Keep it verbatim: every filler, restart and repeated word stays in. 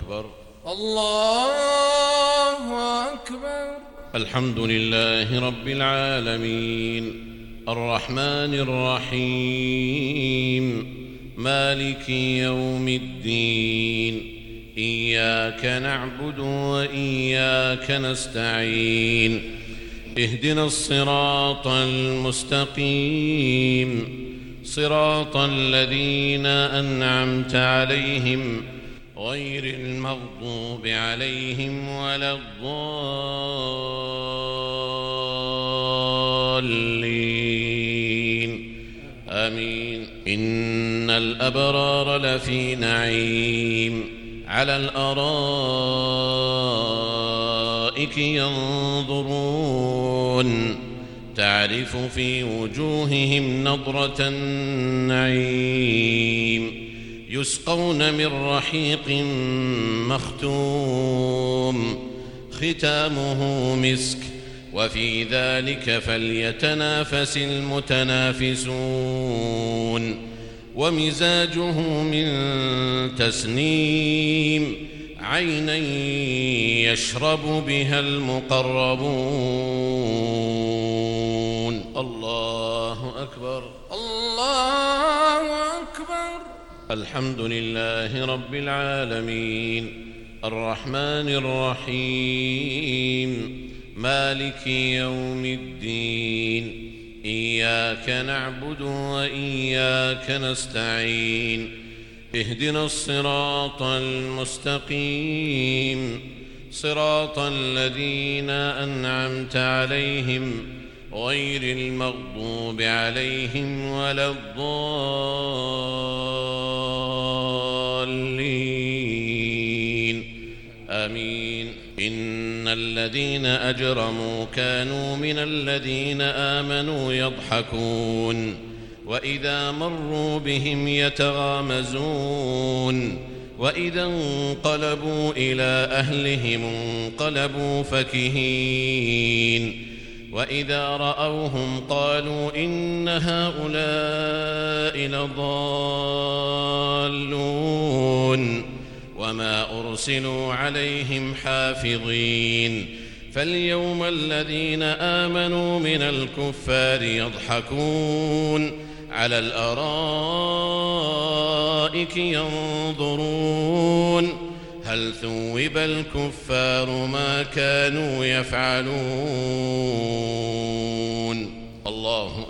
أكبر. الله أكبر. الحمد لله رب العالمين الرحمن الرحيم مالك يوم الدين إياك نعبد وإياك نستعين اهدنا الصراط المستقيم صراط الذين أنعمت عليهم غير المغضوب عليهم ولا الضالين آمين. إن الأبرار لفي نعيم على الأرائك ينظرون تعرف في وجوههم نضرة النعيم يسقون من رحيق مختوم ختامه مسك وفي ذلك فليتنافس المتنافسون ومزاجه من تسنيم عينا يشرب بها المقربون. الله أكبر. الله أكبر. الحمد لله رب العالمين الرحمن الرحيم مالك يوم الدين إياك نعبد وإياك نستعين اهدنا الصراط المستقيم صراط الذين أنعمت عليهم غير المغضوب عليهم ولا الضالين آمين. إن الذين أجرموا كانوا من الذين آمنوا يضحكون وإذا مروا بهم يتغامزون وإذا انقلبوا إلى أهلهم انقلبوا فكهين وإذا رأوهم قالوا إن هؤلاء لضالون وما أرسلوا عليهم حافظين. فاليوم الذين آمنوا من الكفار يضحكون على الأرائك ينظرون هل ثوب الكفار ما كانوا يفعلون. الله